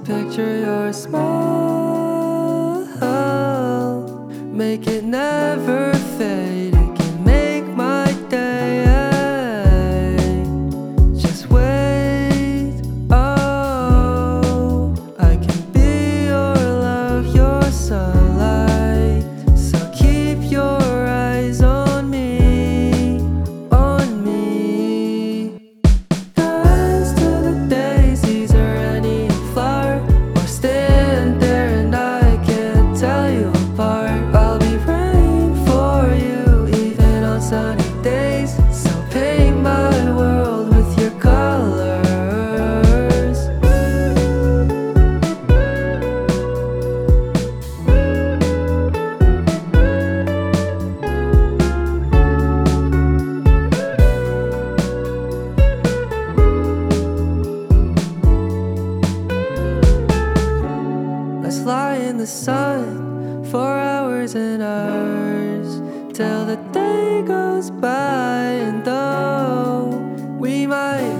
picture your smile, make it never fade. It can make my day. Just wait, oh, I can be your love, your sunlight. So keep your eyes on me, on me. Dance to the daisies or any flower, or stand there and I can't tell you apart. I'll be praying for you even on sunny days. So paint my world with your colors. Let's lie in the sun for hours and hours till the day goes by. And though we might